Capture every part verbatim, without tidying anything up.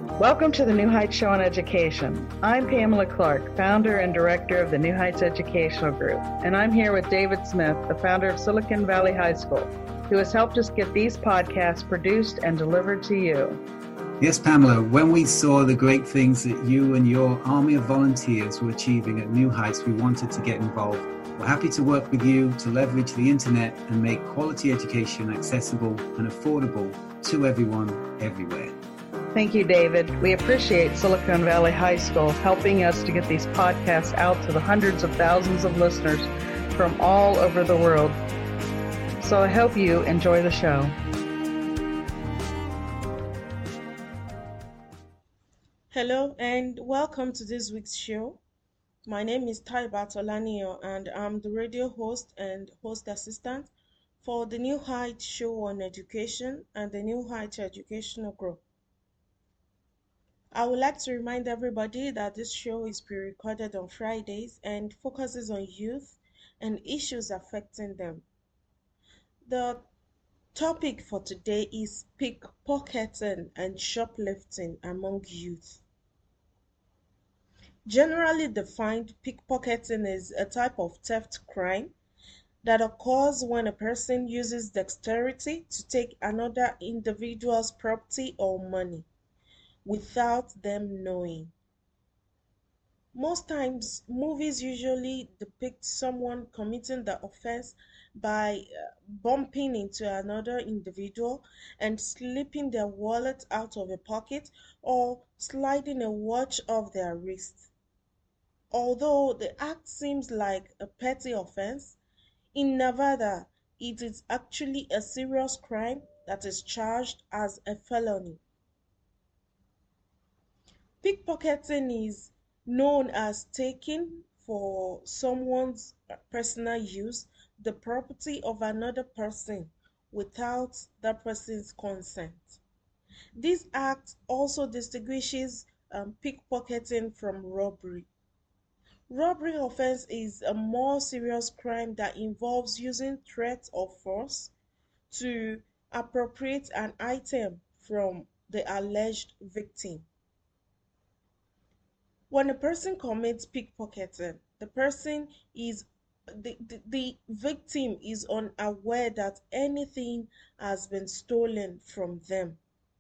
Welcome to the New Heights Show on Education. I'm Pamela Clark, founder and director of the New Heights Educational Group, and I'm here with David Smith, the founder of Silicon Valley High School, who has helped us get these podcasts produced and delivered to you. Yes, Pamela, when we saw the great things that you and your army of volunteers were achieving at New Heights, we wanted to get involved. We're happy to work with you to leverage the internet and make quality education accessible and affordable to everyone, everywhere. Thank you, David. We appreciate Silicon Valley High School helping us to get these podcasts out to the hundreds of thousands of listeners from all over the world. So I hope you enjoy the show. Hello and welcome to this week's show. My name is Tai Bartolaniyo and I'm the radio host and host assistant for the New Heights Show on Education and the New Heights Educational Group. I would like to remind everybody that this show is pre-recorded on Fridays and focuses on youth and issues affecting them. The topic for today is pickpocketing and shoplifting among youth. Generally defined, pickpocketing is a type of theft crime that occurs when a person uses dexterity to take another individual's property or money without them knowing. Most times, movies usually depict someone committing the offense by uh, bumping into another individual and slipping their wallet out of a pocket or sliding a watch off their wrist. Although the act seems like a petty offense, in Nevada, it is actually a serious crime that is charged as a felony. Pickpocketing is known as taking for someone's personal use the property of another person without that person's consent. This act also distinguishes um, pickpocketing from robbery. Robbery offense is a more serious crime that involves using threat or force to appropriate an item from the alleged victim. When a person commits pickpocketing, the person is the, the, the victim is unaware that anything has been stolen from them.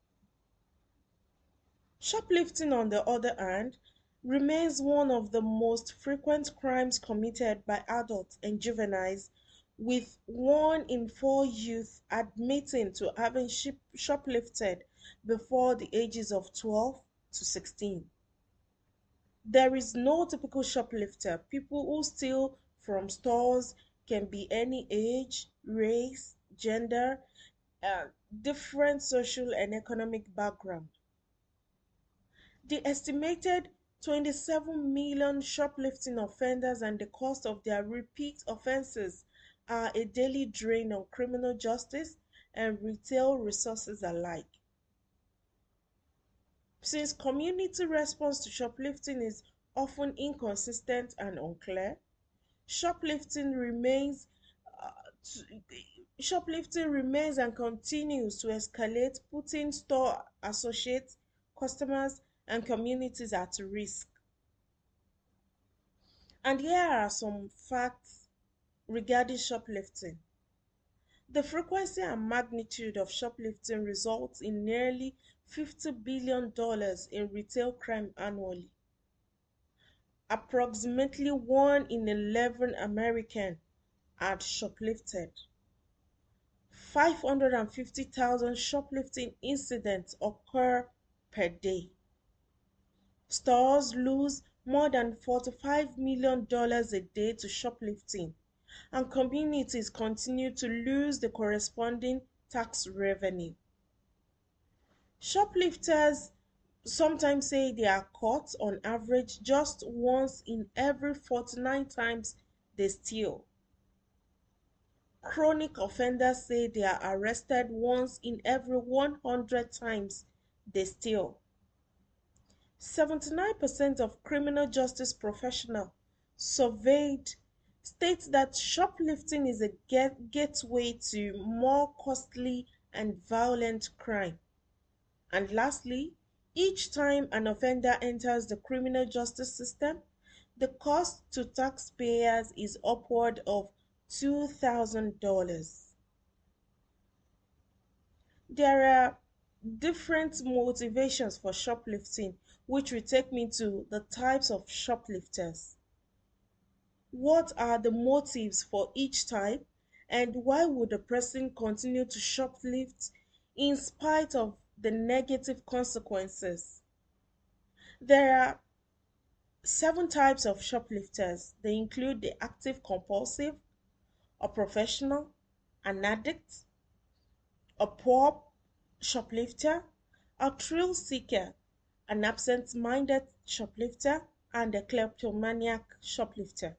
Shoplifting, on the other hand, remains one of the most frequent crimes committed by adults and juveniles, with one in four youth admitting to having ship- shoplifted before the ages of twelve to sixteen. There is no typical shoplifter. People who steal from stores can be any age, race, gender, uh, different social and economic background. The estimated twenty-seven million shoplifting offenders and the cost of their repeat offenses are a daily drain on criminal justice and retail resources alike. Since community response to shoplifting is often inconsistent and unclear, shoplifting remains uh, to, shoplifting remains and continues to escalate, putting store associates, customers, and communities at risk. And here are some facts regarding shoplifting. The frequency and magnitude of shoplifting results in nearly fifty billion dollars in retail crime annually. Approximately one in eleven Americans had shoplifted. five hundred fifty thousand shoplifting incidents occur per day. Stores lose more than forty-five million dollars a day to shoplifting, and communities continue to lose the corresponding tax revenue. Shoplifters sometimes say they are caught on average just once in every forty-nine times they steal. Chronic offenders say they are arrested once in every one hundred times they steal. seventy-nine percent of criminal justice professionals surveyed state that shoplifting is a get- gateway to more costly and violent crime. And lastly, Each time an offender enters the criminal justice system, the cost to taxpayers is upward of two thousand dollars. There are different motivations for shoplifting, which will take me to the types of shoplifters. What are the motives for each type, and why would a person continue to shoplift in spite of the negative consequences? There are seven types of shoplifters. They include the active compulsive, a professional, an addict, a poor shoplifter, a thrill seeker, an absent minded shoplifter, and a kleptomaniac shoplifter.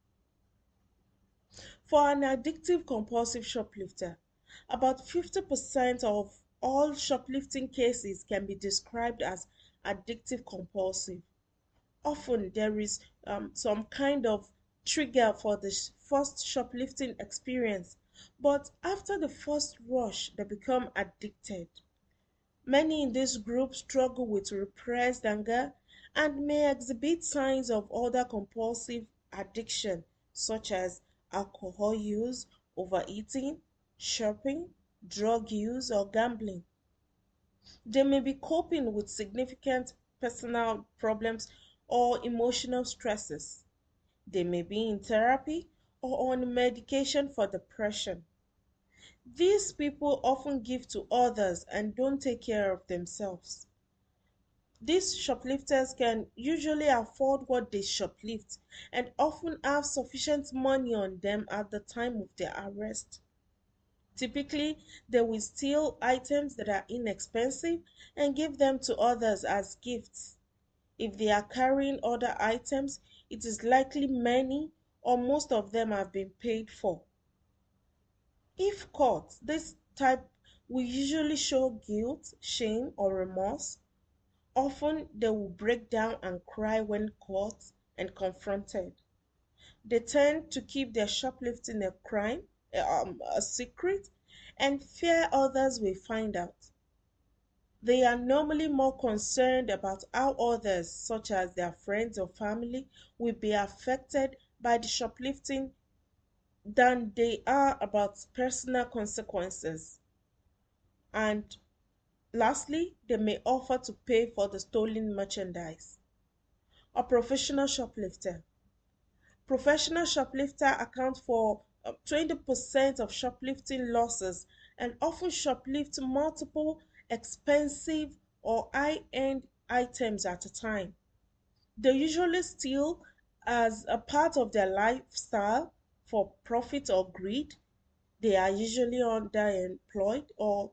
For an addictive compulsive shoplifter, about fifty percent of all shoplifting cases can be described as addictive compulsive. Often there is um, some kind of trigger for the sh- first shoplifting experience, but after the first rush, they become addicted. Many in this group struggle with repressed anger and may exhibit signs of other compulsive addiction, such as alcohol use, overeating, shopping, drug use, or gambling. They may be coping with significant personal problems or emotional stresses. They may be in therapy or on medication for depression. These people often give to others and don't take care of themselves. These shoplifters can usually afford what they shoplift and often have sufficient money on them at the time of their arrest. Typically, they will steal items that are inexpensive and give them to others as gifts. If they are carrying other items, it is likely many or most of them have been paid for. If caught, this type will usually show guilt, shame, or remorse. Often they will break down and cry when caught and confronted. They tend to keep their shoplifting a crime, um, a secret, and fear others will find out. They are normally more concerned about how others, such as their friends or family, will be affected by the shoplifting than they are about personal consequences. And lastly, they may offer to pay for the stolen merchandise. A professional shoplifter. Professional shoplifter account for uh, twenty percent of shoplifting losses and often shoplift multiple expensive or high-end items at a time. They usually steal as a part of their lifestyle for profit or greed. They are usually underemployed or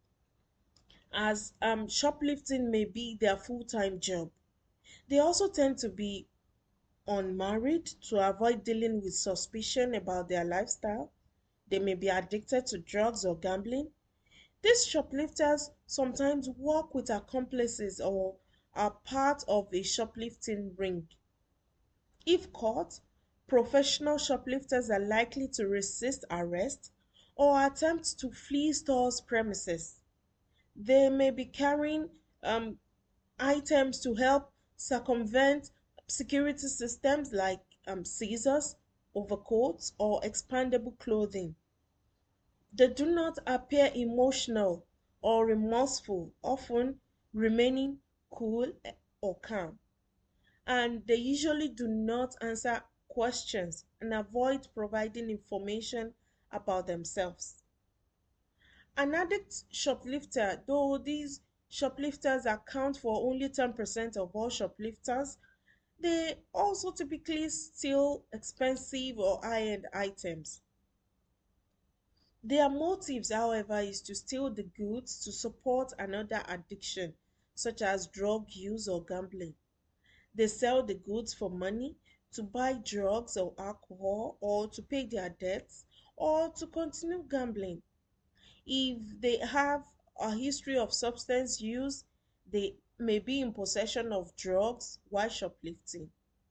as um, shoplifting may be their full-time job. They also tend to be unmarried to avoid dealing with suspicion about their lifestyle. They may be addicted to drugs or gambling. These shoplifters sometimes work with accomplices or are part of a shoplifting ring. If caught, professional shoplifters are likely to resist arrest or attempt to flee stores' premises. They may be carrying um, items to help circumvent security systems like um, scissors, overcoats, or expandable clothing. They do not appear emotional or remorseful, often remaining cool or calm. And they usually do not answer questions and avoid providing information about themselves. An addict shoplifter, though these shoplifters account for only ten percent of all shoplifters, they also typically steal expensive or high-end items. Their motives, however, is to steal the goods to support another addiction, such as drug use or gambling. They sell the goods for money, to buy drugs or alcohol, or to pay their debts, or to continue gambling. If they have a history of substance use, they may be in possession of drugs while shoplifting.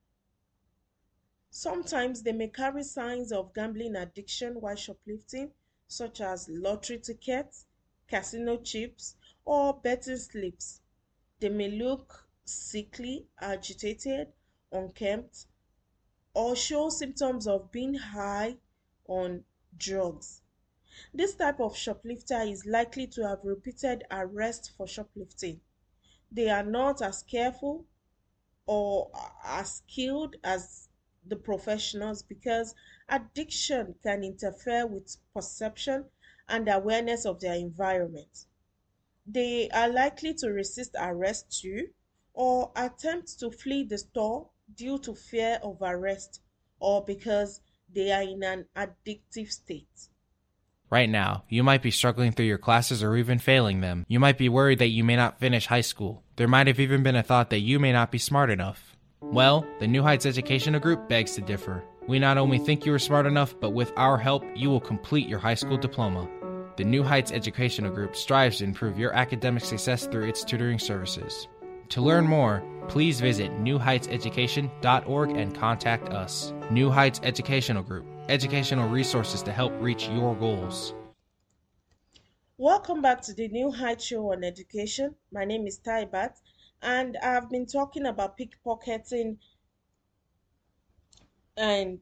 Sometimes they may carry signs of gambling addiction while shoplifting, such as lottery tickets, casino chips, or betting slips. They may look sickly, agitated, unkempt, or show symptoms of being high on drugs. This type of shoplifter is likely to have repeated arrests for shoplifting. They are not as careful or as skilled as the professionals because addiction can interfere with perception and awareness of their environment. They are likely to resist arrest too or attempt to flee the store due to fear of arrest or because they are in an addictive state. Right now, you might be struggling through your classes or even failing them. You might be worried that you may not finish high school. There might have even been a thought that you may not be smart enough. Well, the New Heights Educational Group begs to differ. We not only think you are smart enough, but with our help, you will complete your high school diploma. The New Heights Educational Group strives to improve your academic success through its tutoring services. To learn more, please visit new heights education dot org and contact us. New Heights Educational Group, educational resources to help reach your goals. Welcome back to the New Heights Show on Education. My name is Taibat, and I've been talking about pickpocketing and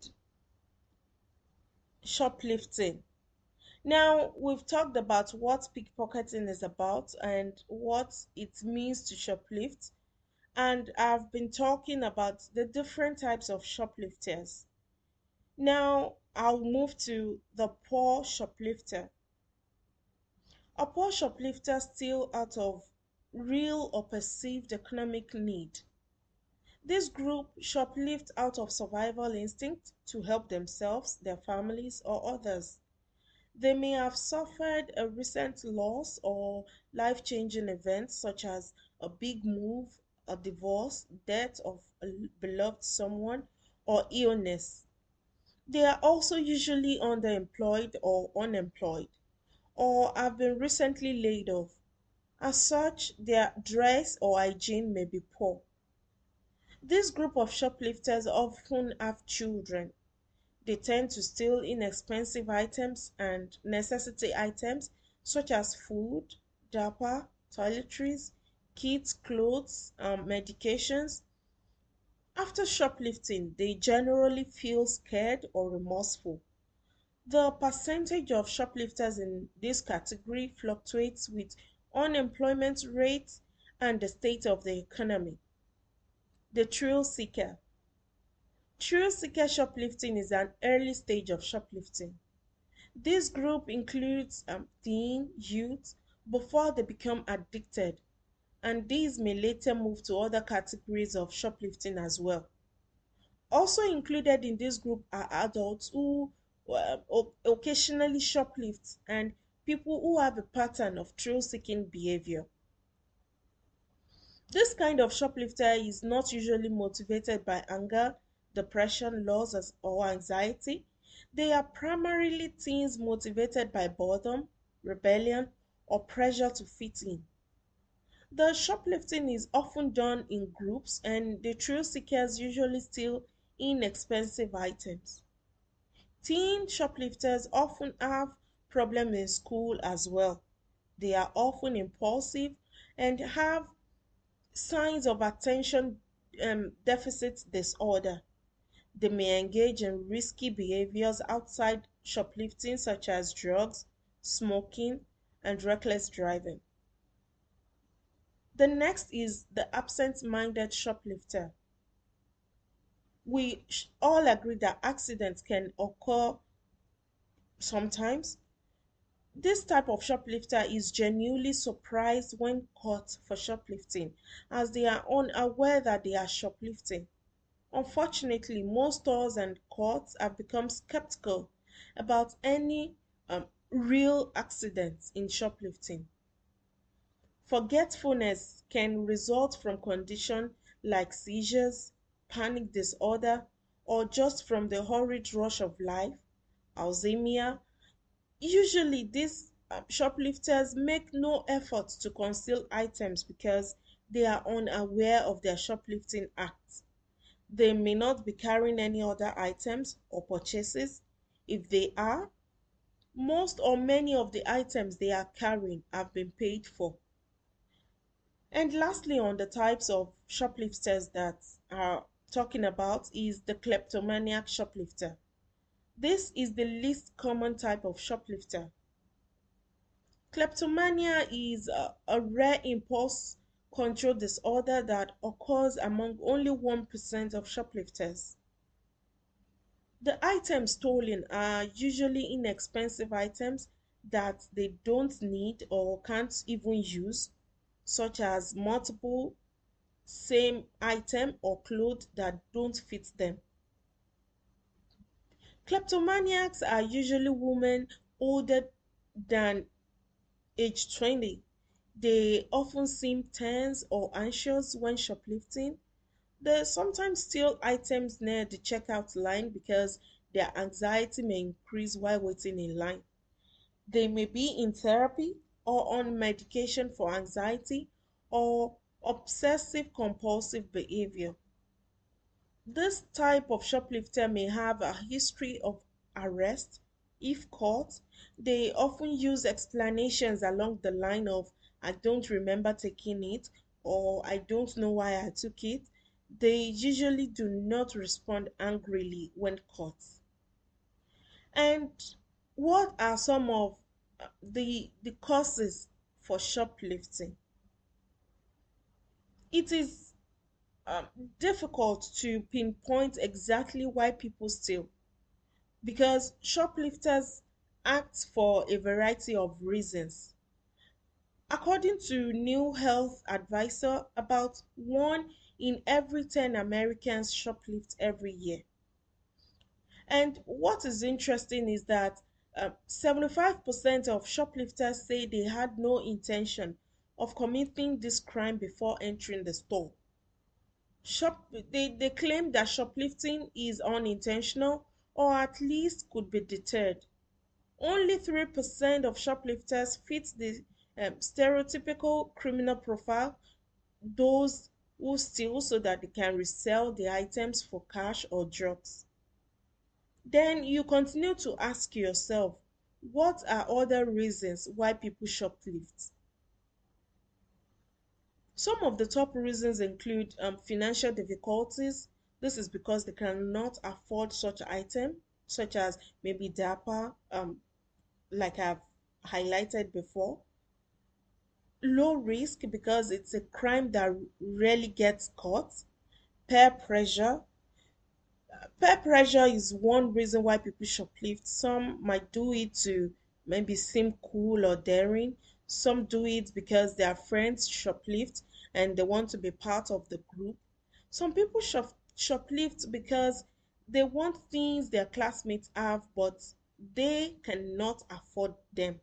shoplifting. Now, we've talked about what pickpocketing is about and what it means to shoplift, and I've been talking about the different types of shoplifters. Now, I'll move to the poor shoplifter. A poor shoplifter steals out of real or perceived economic need. This group shoplift out of survival instinct to help themselves, their families, or others. They may have suffered a recent loss or life changing event such as a big move, a divorce, death of a beloved someone, or illness. They are also usually underemployed or unemployed, or have been recently laid off. As such, their dress or hygiene may be poor. This group of shoplifters often have children. They tend to steal inexpensive items and necessity items such as food, diaper, toiletries, kids' clothes, um, medications. After shoplifting, they generally feel scared or remorseful. The percentage of shoplifters in this category fluctuates with unemployment rates and the state of the economy. The thrill seeker. Thrill seeker shoplifting is an early stage of shoplifting. This group includes um, teen youth before they become addicted, and these may later move to other categories of shoplifting as well. Also included in this group are adults who uh, o- occasionally shoplift and people who have a pattern of thrill seeking behavior. This kind of shoplifter is not usually motivated by anger, depression, loss, as- or anxiety. They are primarily teens motivated by boredom, rebellion, or pressure to fit in. The shoplifting is often done in groups, and the thrill seekers usually steal inexpensive items. Teen shoplifters often have problems in school as well. They are often impulsive and have signs of attention um, deficit disorder. They may engage in risky behaviors outside shoplifting, such as drugs, smoking, and reckless driving. The next is the absent minded shoplifter. We sh- all agree that accidents can occur sometimes. This type of shoplifter is genuinely surprised when caught for shoplifting, as they are unaware that they are shoplifting. Unfortunately, most stores and courts have become skeptical about any um, real accidents in shoplifting. Forgetfulness can result from conditions like seizures, panic disorder, or just from the hurried rush of life, Alzheimer. Usually, these uh, shoplifters make no effort to conceal items because they are unaware of their shoplifting acts. They may not be carrying any other items or purchases. If they are, most or many of the items they are carrying have been paid for. And lastly, on the types of shoplifters that are talking about is the kleptomaniac shoplifter. This is the least common type of shoplifter. Kleptomania is a, a rare impulse control disorder that occurs among only one percent of shoplifters. The items stolen are usually inexpensive items that they don't need or can't even use, such as multiple same item or clothes that don't fit them. Kleptomaniacs are usually women older than age twenty. They often seem tense or anxious when shoplifting. They sometimes steal items near the checkout line because their anxiety may increase while waiting in line. They may be in therapy or on medication for anxiety or obsessive compulsive behavior. This type of shoplifter may have a history of arrest. If caught, they often use explanations along the line of "I don't remember taking it" or "I don't know why I took it." They usually do not respond angrily when caught. And what are some of uh, the the causes for shoplifting? It is um, difficult to pinpoint exactly why people steal because shoplifters act for a variety of reasons. According to New Health Advisor, about one in every ten Americans shoplift every year. And what is interesting is that uh, seventy-five percent of shoplifters say they had no intention of committing this crime before entering the store. Shop, they, they claim that shoplifting is unintentional or at least could be deterred. Only three percent of shoplifters fit the um, stereotypical criminal profile, those who steal so that they can resell the items for cash or drugs. Then you continue to ask yourself, what are other reasons why people shoplift? Some of the top reasons include um, financial difficulties. This is because they cannot afford such item, such as maybe diaper, um, like I've highlighted before. Low risk because it's a crime that rarely gets caught. Peer pressure. Peer pressure is one reason why people shoplift. Some might do it to maybe seem cool or daring. Some do it because their friends shoplift and they want to be part of the group. Some people shop- shoplift because they want things their classmates have, but they cannot afford them.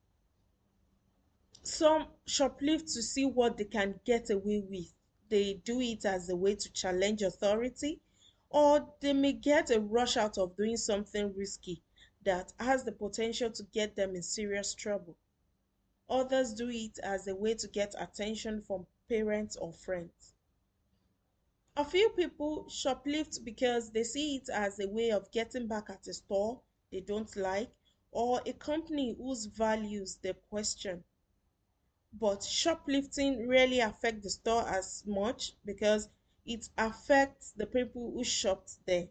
Some shoplift to see what they can get away with. They do it as a way to challenge authority, or they may get a rush out of doing something risky that has the potential to get them in serious trouble. Others do it as a way to get attention from parents or friends. A few people shoplift because they see it as a way of getting back at a store they don't like or a company whose values they question. But shoplifting rarely affects the store as much because it affects the people who shopped there.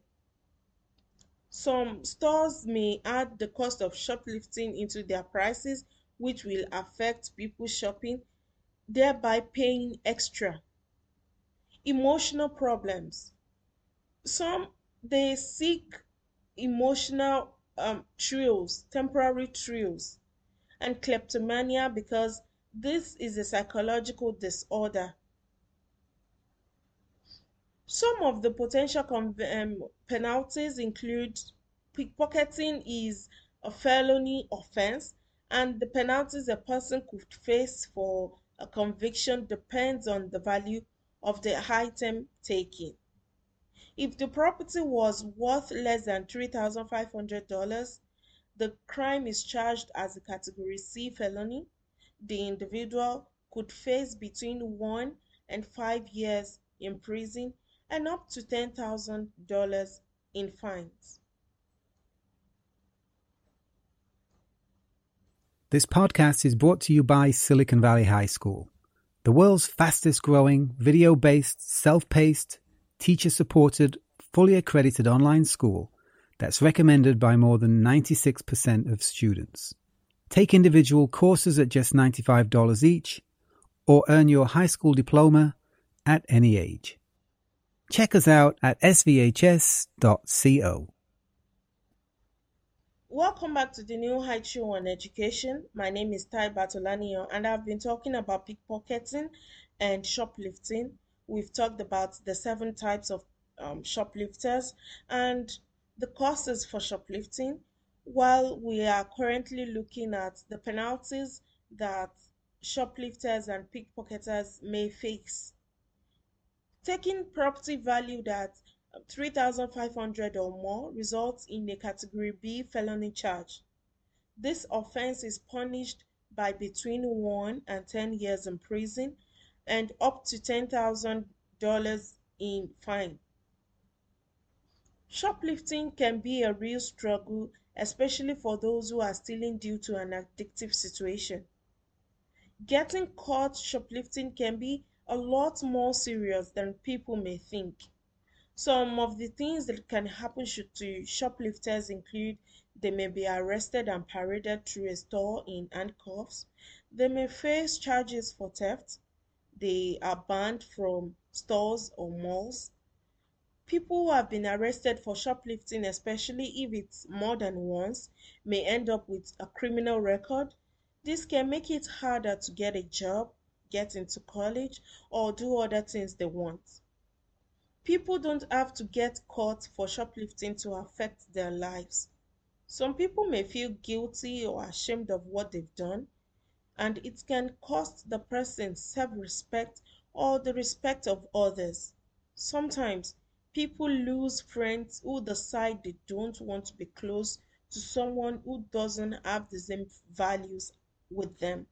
Some stores may add the cost of shoplifting into their prices, which will affect people shopping, thereby paying extra. Emotional problems. Some they seek emotional um, thrills, temporary thrills, and kleptomania because this is a psychological disorder. Some of the potential con- um, penalties include pickpocketing is a felony offense, and the penalties a person could face for a conviction depends on the value of the item taken. If the property was worth less than three thousand five hundred dollars the crime is charged as a Category C felony. The individual could face between one and five years in prison and up to ten thousand dollars in fines. This podcast is brought to you by Silicon Valley High School. the world's fastest growing, video-based, self-paced, teacher-supported, fully accredited online school that's recommended by more than ninety-six percent of students. Take individual courses at just ninety-five dollars each, or earn your high school diploma at any age. Check us out at s v h s dot co. Welcome back to the New Heights Show on Education. My name is Tai Batolaniyo, and I've been talking about pickpocketing and shoplifting. We've talked about the seven types of um, shoplifters and the causes for shoplifting, while we are currently looking at the penalties that shoplifters and pickpocketers may face. Taking property valued at three thousand five hundred dollars or more results in a Category B felony charge. This offense is punished by between one and ten years in prison and up to ten thousand dollars in fine. Shoplifting can be a real struggle, especially for those who are stealing due to an addictive situation. Getting caught shoplifting can be a lot more serious than people may think. Some of the things that can happen to shoplifters include they may be arrested and paraded through a store in handcuffs. They may face charges for theft. They are banned from stores or malls. People who have been arrested for shoplifting, especially if it's more than once, may end up with a criminal record. This can make it harder to get a job, get into college, or do other things they want. People don't have to get caught for shoplifting to affect their lives. Some people may feel guilty or ashamed of what they've done, and it can cost the person self-respect or the respect of others. Sometimes people lose friends who decide they don't want to be close to someone who doesn't have the same values with them.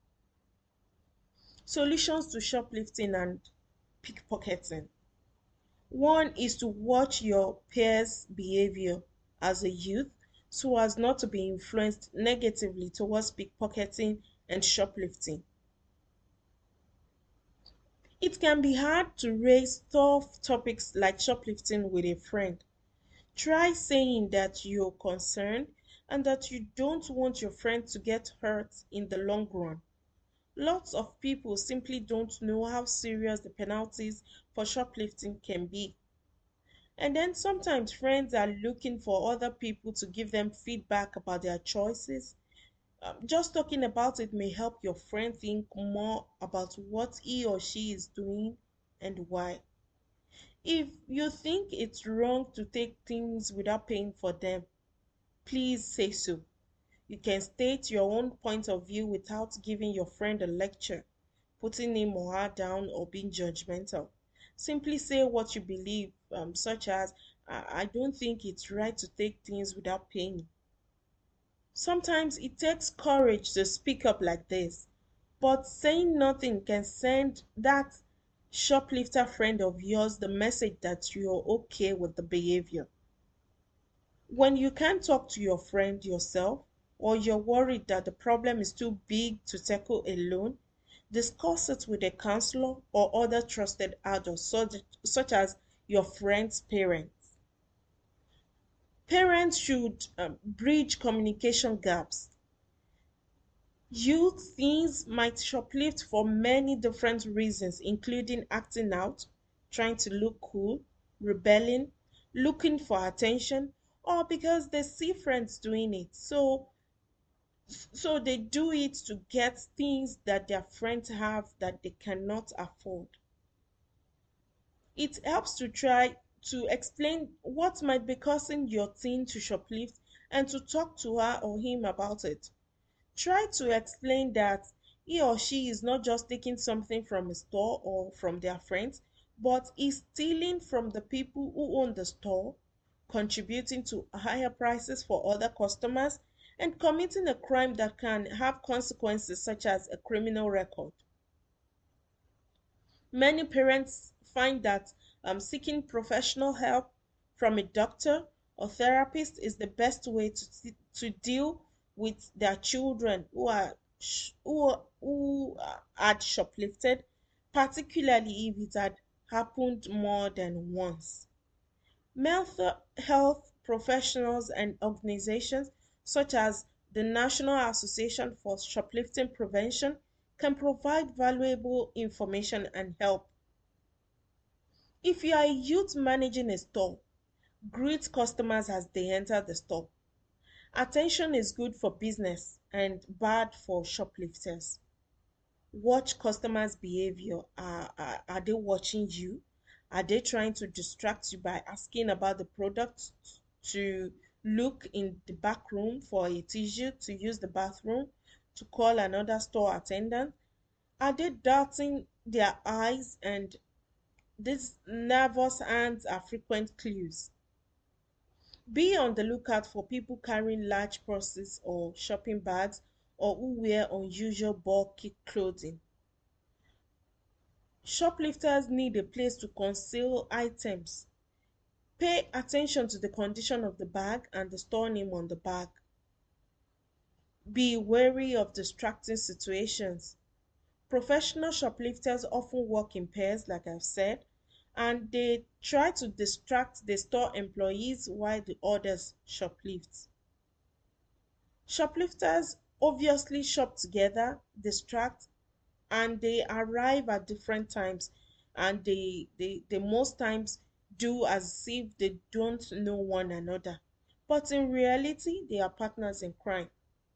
Solutions to shoplifting and pickpocketing. One is to watch your peers' behavior as a youth so as not to be influenced negatively towards pickpocketing and shoplifting. It can be hard to raise tough topics like shoplifting with a friend. Try saying that you're concerned and that you don't want your friend to get hurt in the long run. Lots of people simply don't know how serious the penalties for shoplifting can be. And then sometimes friends are looking for other people to give them feedback about their choices. Um, just talking about it may help your friend think more about what he or she is doing and why. If you think it's wrong to take things without paying for them, please say so. You can state your own point of view without giving your friend a lecture, putting him or her down, or being judgmental. Simply say what you believe, um, such as, I-, I don't think it's right to take things without paying. Sometimes it takes courage to speak up like this, but saying nothing can send that shoplifter friend of yours the message that you're okay with the behavior. When you can't talk to your friend yourself, or you're worried that the problem is too big to tackle alone, discuss it with a counselor or other trusted adults, such, such as your friend's parents. Parents should um, bridge communication gaps. Youth teens might shoplift for many different reasons, including acting out, trying to look cool, rebelling, looking for attention, or because they see friends doing it. So so they do it to get things that their friends have that they cannot afford. It helps to try to explain what might be causing your teen to shoplift and to talk to her or him about it. Try to explain that he or she is not just taking something from a store or from their friends, but is stealing from the people who own the store, contributing to higher prices for other customers, and committing a crime that can have consequences such as a criminal record. Many parents find that um, seeking professional help from a doctor or therapist is the best way to, to deal with their children who are sh- who, who had shoplifted, particularly if it had happened more than once. Mental health professionals and organizations such as the National Association for Shoplifting Prevention can provide valuable information and help. If you are a youth managing a store, greet customers as they enter the store. Attention is good for business and bad for shoplifters. Watch customers' behavior. Are, are, are they watching you? Are they trying to distract you by asking about the product, to look in the back room for a tissue, to use the bathroom, to call another store attendant? Are they darting their eyes? And these nervous hands are frequent clues. Be on the lookout for people carrying large purses or shopping bags or who wear unusual bulky clothing. Shoplifters need a place to conceal items. Pay attention to the condition of the bag and the store name on the bag. Be wary of distracting situations. Professional shoplifters often work in pairs, like I've said, and they try to distract the store employees while the others shoplift. Shoplifters obviously shop together, distract, and they arrive at different times, and they, they, they most times do as if they don't know one another. But in reality, they are partners in crime.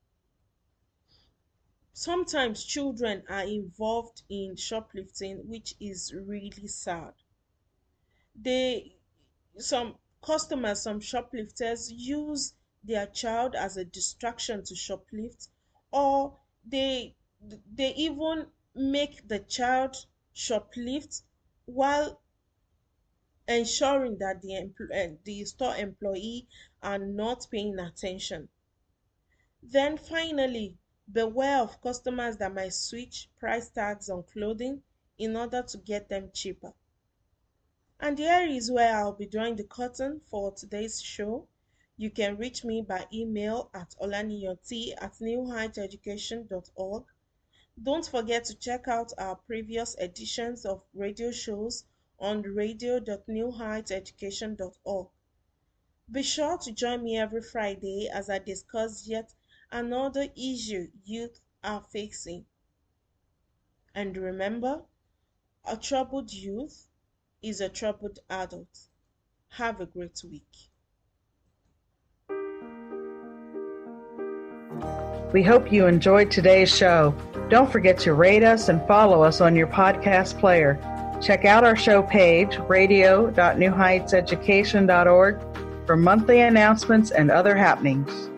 Sometimes children are involved in shoplifting, which is really sad. They some customers, some shoplifters use their child as a distraction to shoplift, or they they even make the child shoplift while ensuring that the empl- eh, the store employee are not paying attention. Then finally, beware of customers that might switch price tags on clothing in order to get them cheaper. And here is where I'll be drawing the curtain for today's show. You can reach me by email at olaniyoti at new heights education dot org. Don't forget to check out our previous editions of radio shows on radio dot new heights education dot org. Be sure to join me every Friday as I discuss yet another issue youth are facing. And remember, a troubled youth is a troubled adult. Have a great week. We hope you enjoyed today's show. Don't forget to rate us and follow us on your podcast player. Check out our show page, radio dot new heights education dot org, for monthly announcements and other happenings.